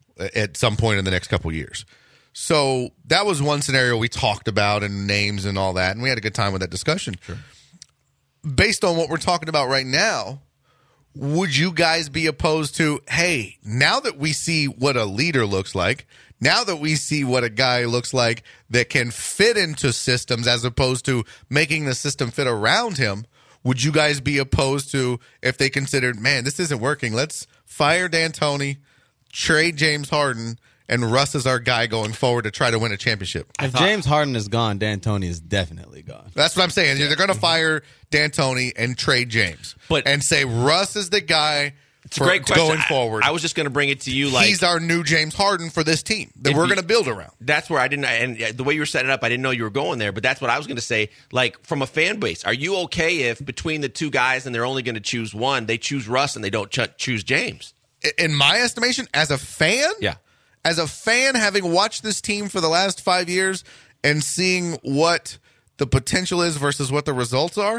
at some point in the next couple of years. So that was one scenario we talked about and names and all that, and we had a good time with that discussion. Sure. Based on what we're talking about right now, would you guys be opposed to, hey, now that we see what a leader looks like, now that we see what a guy looks like that can fit into systems as opposed to making the system fit around him, would you guys be opposed to, if they considered, man, this isn't working, let's fire D'Antoni, trade James Harden, and Russ is our guy going forward to try to win a championship? If thought- James Harden is gone, D'Antoni is definitely gone. That's what I'm saying. They're going to fire D'Antoni and trade James, But- and say Russ is the guy It's a for great question. going I- forward. I, was just going to bring it to you like he's our new James Harden for this team that If we're you- going to build around. that's where I didn't, and the way you were setting it up, I didn't know you were going there, but that's what I was going to say. Like, from a fan base, are you okay if between the two guys and they're only going to choose one, they choose Russ and they don't ch- choose James? In my estimation, as a fan, Yeah. as a fan, having watched this team for the last five years and seeing what the potential is versus what the results are,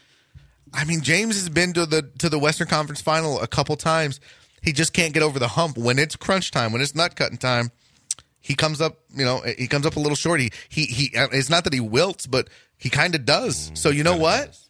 I mean, James has been to the to the Western Conference Final a couple times. He just can't get over the hump when it's crunch time, when it's nut cutting time. He comes up, you know, he comes up a little short. He he, he it's not that he wilts, but he kind of does. Mm, so you know what? Does.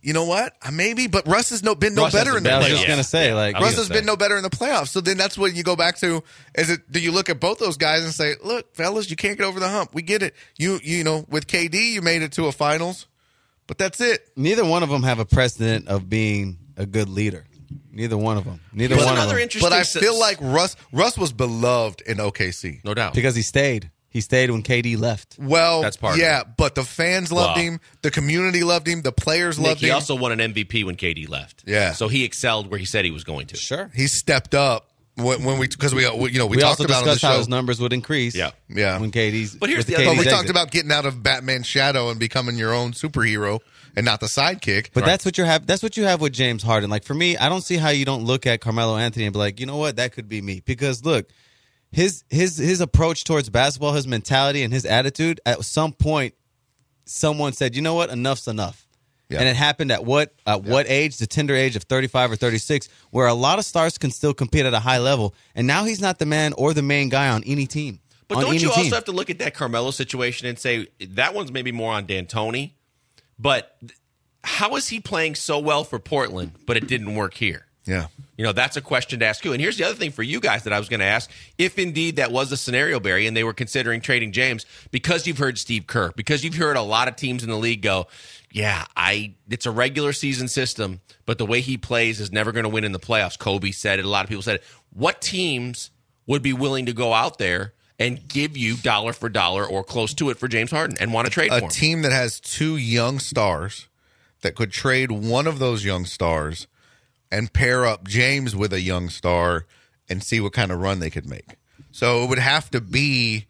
you know what? Maybe, but Russ has no, been no Russ better in the I was playoffs. just gonna say, Yeah. like I was Russ gonna has say. been no better in the playoffs. So then that's what you go back to. Is it? Do you look at both those guys and say, "Look, fellas, you can't get over the hump. We get it. You, you know, with K D, you made it to a finals, but that's it." neither one of them have a precedent of being a good leader. Neither one of them. Neither Here's one of another them. interesting. But I s- feel like Russ, Russ was beloved in O K C. no doubt. Because he stayed. He stayed when K D left. Well, That's part of yeah, but the fans loved Wow. him, the community loved him, the players Nick, loved he him. also won an M V P when K D left. Yeah. So he excelled where he said he was going to. Sure. He stepped up when, when we because we, we you know we, We, talked also about it on the discussed how show. his numbers would increase. Yeah. Yeah. When K D's. But here's with the other- But K D's we talked exit. about getting out of Batman's shadow and becoming your own superhero and not the sidekick. But that's what you have. That's what you have with James Harden. Like for me, I don't see how you don't look at Carmelo Anthony and be like, you know what, that could be me. Because look, his his his approach towards basketball, his mentality, and his attitude. At some point, someone said, you know what, enough's enough. Yeah. And it happened at what at what age? The tender age of thirty-five or thirty-six, where a lot of stars can still compete at a high level. And now he's not the man or the main guy on any team. But on don't any you also team. have to look at that Carmelo situation and say that one's maybe more on D'Antoni? But th- how is he playing so well for Portland, but it didn't work here? Yeah. You know, that's a question to ask you. And here's the other thing for you guys that I was going to ask. If indeed that was a scenario, Barry, and they were considering trading James, because you've heard Steve Kerr, because you've heard a lot of teams in the league go, yeah, I it's a regular season system, but the way he plays is never going to win in the playoffs. Kobe said it. A lot of people said it. What teams would be willing to go out there and give you dollar for dollar or close to it for James Harden and want to trade A for him? team that has two young stars that could trade one of those young stars and pair up James with a young star and see what kind of run they could make. So it would have to be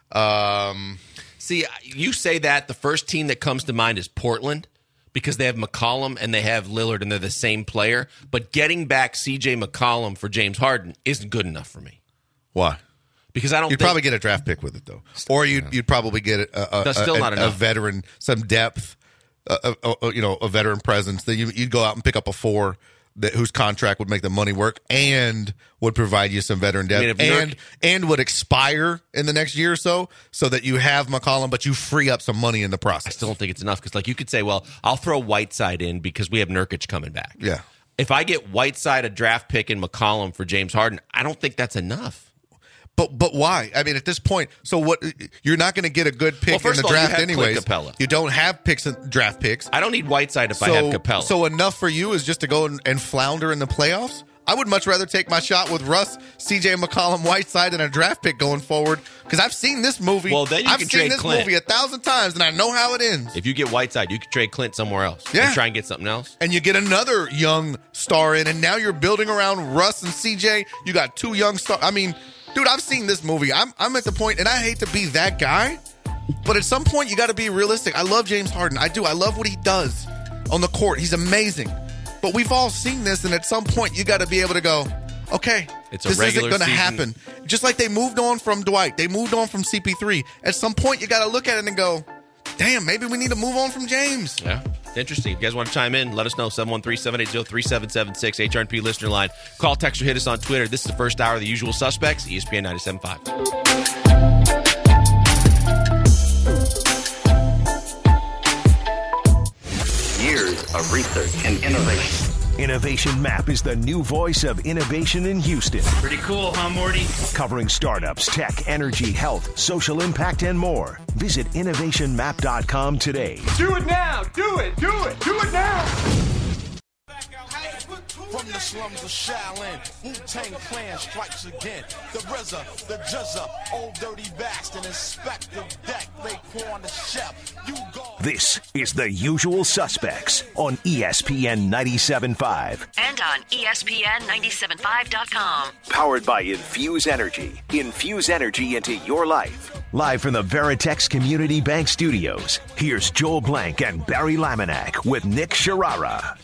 um, See, you say that, the first team that comes to mind is Portland because they have McCollum and they have Lillard and they're the same player. But getting back C J McCollum for James Harden isn't good enough for me why? because I don't You'd think probably get a draft pick with it, though. Or you'd, you'd probably get a, a, That's a, still a, not a enough. veteran, some depth, a, a, a, you know, a veteran presence. That you, you'd go out and pick up a four that whose contract would make the money work and would provide you some veteran depth I mean, if and Nurk- and would expire in the next year or so, so that you have McCollum, but you free up some money in the process. I still don't think it's enough because, like, you could say, well, I'll throw Whiteside in because we have Nurkic coming back. Yeah. If I get Whiteside, a draft pick, and McCollum for James Harden, I don't think that's enough. But but why? I mean, at this point, so what? You're not going to get a good pick Well, first in the of all, you draft have Clint anyways. Capella. You don't have picks and draft picks. I don't need Whiteside if so, I have Capella. So enough for you is just to go and, and flounder in the playoffs? I would much rather take my shot with Russ, C J McCollum, Whiteside, and a draft pick going forward because I've seen this movie. Well, then you I've can seen trade this Clint. movie a thousand times, and I know how it ends. if you get Whiteside, you could trade Clint somewhere else Yeah. and try and get something else. And you get another young star in, and now you're building around Russ and C J. You got two young stars. I mean, dude, I've seen this movie. I'm I'm at the point, and I hate to be that guy, but at some point you got to be realistic. I love James Harden. I do. I love what he does on the court. He's amazing. But we've all seen this, and at some point you got to be able to go, okay, It's a this isn't regular going to season- happen. Just like they moved on from Dwight, they moved on from C P three. At some point you got to look at it and go, damn, maybe we need to move on from James. Yeah. It's interesting. If you guys want to chime in, let us know. seven one three, seven eight zero, three seven seven six, H R N P listener line. Call, text, or hit us on Twitter. This is the first hour of The Usual Suspects, E S P N ninety-seven point five. Years of research and innovation. Innovation Map is the new voice of innovation in Houston. Pretty cool, huh, Morty? Covering startups, tech, energy, health, social impact, and more. Visit innovation map dot com today. Do it now! Do it! Do it! Do it now! From the slums of Shaolin, Wu-Tang Clan strikes again. The R Z A, the J Z A, Old Dirty Bastard, Inspector Deck, Raekwon the Chef. You go. This is The Usual Suspects on E S P N ninety-seven point five. And on E S P N ninety-seven point five dot com. Powered by Infuse Energy. Infuse energy into your life. Live from the Veritex Community Bank Studios, here's Joel Blank and Barry Laminack with Nick Sharara.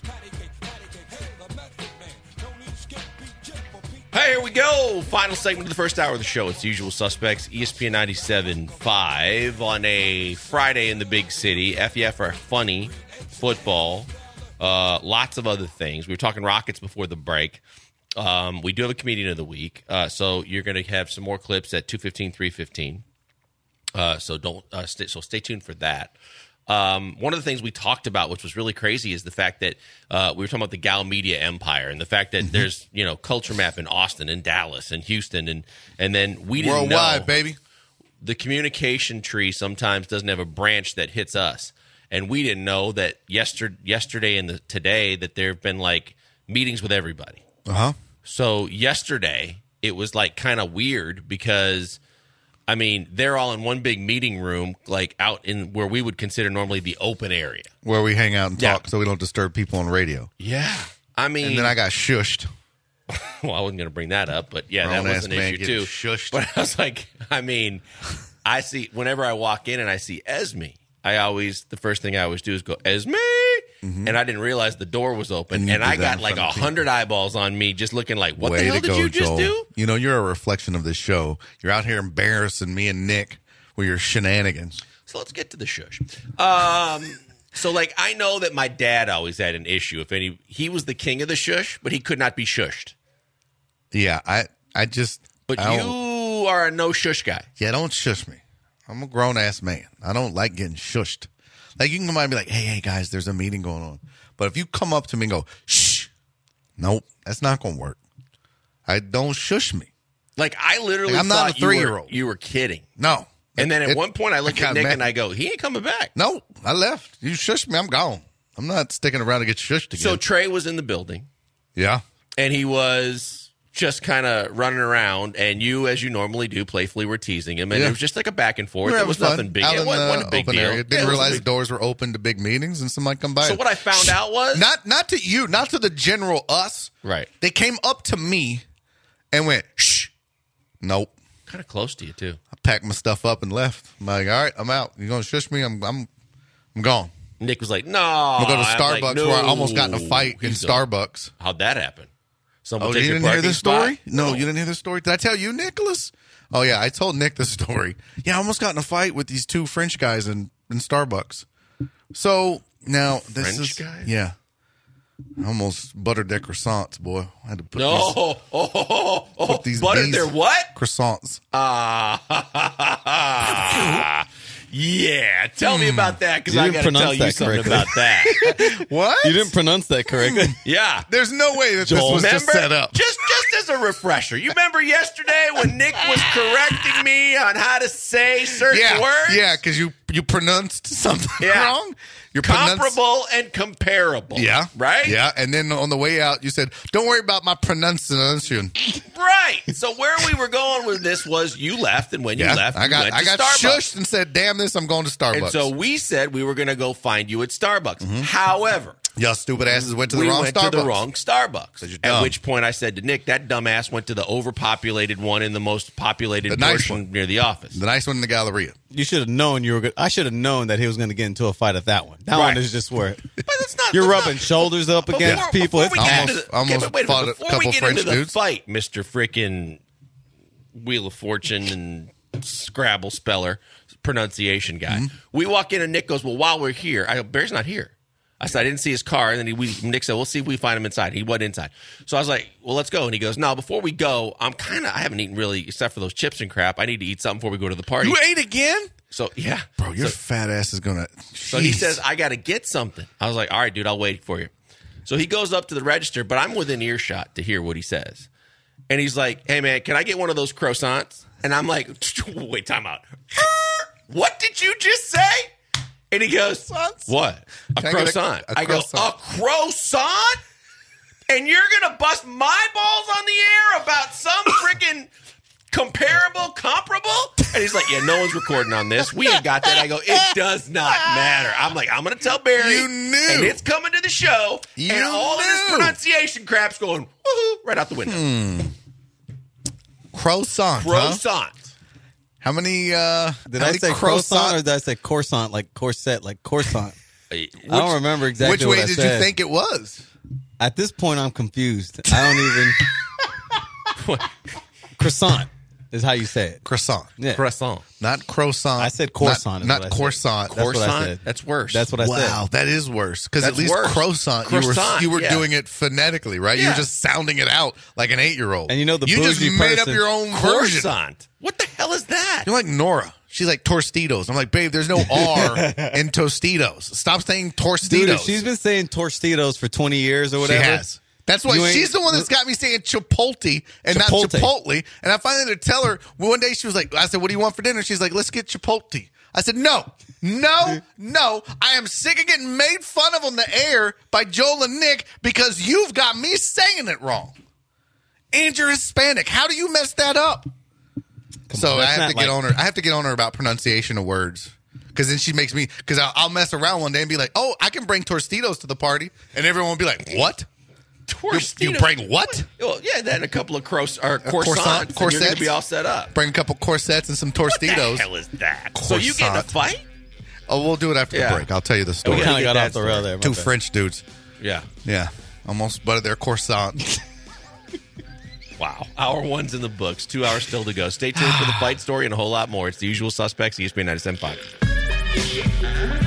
Hey, here we go. Final segment of the first hour of the show. It's The Usual Suspects, E S P N ninety-seven point five on a Friday in the big city. F E F are funny, football, uh, lots of other things. We were talking Rockets before the break. Um, we do have a comedian of the week, uh, so you're going to have some more clips at two fifteen, three fifteen. Uh, so don't uh, stay, so stay tuned for that. Um, one of the things we talked about, which was really crazy, is the fact that uh, we were talking about the Gal Media empire and the fact that mm-hmm. there's, you know, Culture Map in Austin and Dallas and Houston. And, and then we didn't Worldwide, know. baby. The communication tree sometimes doesn't have a branch that hits us. And we didn't know that yesterday, yesterday and the, today that there have been, like, meetings with everybody. Uh-huh. So yesterday, it was, like, kind of weird because – I mean, they're all in one big meeting room, like out in where we would consider normally the open area. Where we hang out and talk Yeah. so we don't disturb people on radio. Yeah. I mean. And then I got shushed. Well, I wasn't going to bring that up, but yeah, that Grown-ass was an man issue getting too. shushed. But I was like, I mean, I see, whenever I walk in and I see Esme, I always, the first thing I always do is go, Esme. Mm-hmm. And I didn't realize the door was open. And, and I did that got in like a front of hundred eyeballs on me just looking like, what Way the hell to did go, you just Joel. do? You know, you're a reflection of this show. You're out here embarrassing me and Nick with your shenanigans. So let's get to the shush. Um, so, like, I know that my dad always had an issue. If any, he was the king of the shush, but he could not be shushed. Yeah, I, I just. But I you are a no shush guy. Yeah, don't shush me. I'm a grown ass man. I don't like getting shushed. Like, you can come by and be like, hey, hey, guys, there's a meeting going on. But if you come up to me and go, shh, nope, that's not going to work. I don't shush me. Like, I literally like, I'm thought not a three-year-old. You, were, you were kidding. No. And then at it, one point, I looked I at Nick mad. and I go, he ain't coming back. No, I left. You shushed me, I'm gone. I'm not sticking around to get shushed again. So Trey was in the building. Yeah. And he was just kind of running around, and you, as you normally do, playfully were teasing him. And Yeah. it was just like a back and forth. We were It was having nothing fun big. out It in wasn't, the wasn't a big open deal. area. Yeah, Didn't it was a realize big- the doors were open to big meetings and somebody come by. So what I found out was not not to you, not to the general us. Right. They came up to me and went, shh. Nope. Kind of close to you too. I packed my stuff up and left. I'm like, all right, I'm out. You gonna shush me? I'm I'm I'm gone. Nick was like, no. I'm gonna go to I'm Starbucks like, where I no. almost got in a fight in He's going. Starbucks. How'd that happen? Someone Oh, take you your didn't hear parking this spot? story? No, you didn't hear this story? Did I tell you, Nicholas? Oh, yeah, I told Nick this story. Yeah, I almost got in a fight with these two French guys in, in Starbucks. So, now, this French is... guys? Yeah. I almost buttered their croissants, boy. I had to put No. these, Oh, oh, oh, oh. put these Buttered bees- their what? Croissants. Ah. Yeah. Tell me about that, because You I didn't got to tell pronounce you that something correctly. about that. What? You didn't pronounce that correctly. Yeah. There's no way that Joel, this was remember? just set up. Just, just as a refresher, you remember yesterday when Nick was correcting me on how to say certain Yeah, words? yeah, because you, you pronounced something Yeah. wrong. You're pronunci- Comparable and comparable. Yeah. Right? Yeah. And then on the way out, you said, don't worry about my pronunciation. Right. So where we were going with this was you left, and when you Yeah. left, I you got went I to got Starbucks. shushed and said, damn this, I'm going to Starbucks. And so we said we were going to go find you at Starbucks. However, y'all stupid asses went to the we wrong went Starbucks. to the wrong Starbucks. you're At dumb. which point I said to Nick, that dumbass went to the overpopulated one in the most populated The nice portion one. near the office. The nice one in the Galleria. You should have known you were good. I should have known that he was going to get into a fight at that one. That Right. one is just where But that's not. you're that's rubbing not- shoulders up Before- against people. Before It's we get Almost- into the, almost okay, but wait a fought minute. a Before we couple get French into the dudes. fight, Mister Frickin' Wheel of Fortune and Scrabble speller pronunciation guy, Mm-hmm. we walk in and Nick goes, "Well, while we're here, I go, Bear's not here." I said, "I didn't see his car," and then he, we, Nick said, "We'll see if we find him inside." He wasn't inside, so I was like, "Well, let's go." And he goes, "No, before we go, I'm kind of I haven't eaten really except for those chips and crap. I need to eat something before we go to the party." You ate again? So yeah, Bro, your So- fat ass is going to. so he says, I got to get something. I was like, all right, dude, I'll wait for you. So he goes up to the register, but I'm within earshot to hear what he says. And he's like, hey, man, can I get one of those croissants? And I'm like, wait, time out. What did you just say? And he goes, Croissants? what? A Can I get a- croissant. a I go, croissant? a croissant? And you're going to bust my balls on the air about some freaking comparable, comparable? And he's like, yeah, no one's recording on this. We ain't got that. I go, it does not matter. I'm like, I'm going to tell Barry. You knew. And it's coming to the show. You and all of this knew. pronunciation crap's going, woohoo, right out the window. Croissant. Huh? Croissant. How many? Uh, Did how I many say croissant or did I say corset, like corset, like corset? I don't remember exactly Which what way I did said. you think it was? At this point, I'm confused. I don't even. Croissant is how you say it. Croissant. Yeah. Croissant. Not croissant. I said croissant. Not, is not what I said. croissant. That's what I Croissant? said. That's worse. That's what I Wow, said. that is worse. Because at That's least worse. croissant, Croissant, you were you were yeah. doing it phonetically, right? You Yeah. were just sounding it out like an eight year old. And you know the you just bougie made up person- your own version. Croissant. What the hell is that? You're like Nora. She's like, Torstitos. I'm like, babe, there's no R in Tostitos. Stop saying Torstitos. Dude, if she's been saying Torstitos for twenty years or whatever. She has. That's why You ain't- she's the one that's got me saying Chipotle and not Chipotle. Chipotle. And I finally had to tell her, one day she was like, I said, what do you want for dinner? She's like, let's get Chipotle. I said, no, no, no. I am sick of getting made fun of on the air by Joel and Nick because you've got me saying it wrong. And you're Hispanic. How do you mess that up? So on, I that's have not to get like- on her. I have to get on her about pronunciation of words. Because then she makes me, because I'll, I'll mess around one day and be like, oh, I can bring Tostitos to the party. And everyone will be like, what? Tostitos. You, you bring what? Well, yeah, then a couple of cross or croissant- croissants. and You're going corsets? to be all set up. Bring a couple corsets and some What Tostitos. the hell is that? So you get in a Croissant. fight? Oh, we'll do it after Yeah. the break. I'll tell you the story. We kind of get got that off the rail there. my Two bad. French dudes. Yeah. Yeah. Almost butted their croissant. Wow. Hour one's in the books. Two hours still to go. Stay tuned for the fight story and a whole lot more. It's The Usual Suspects, E S P N ninety-seven point five.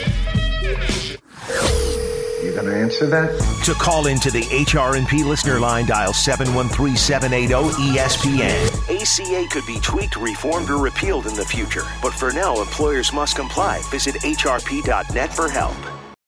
You gonna answer that? To call into the H R and P listener line, dial seven one three, seven eight zero, E S P N. A C A could be tweaked, reformed, or repealed in the future. But for now, employers must comply. Visit H R P dot net for help.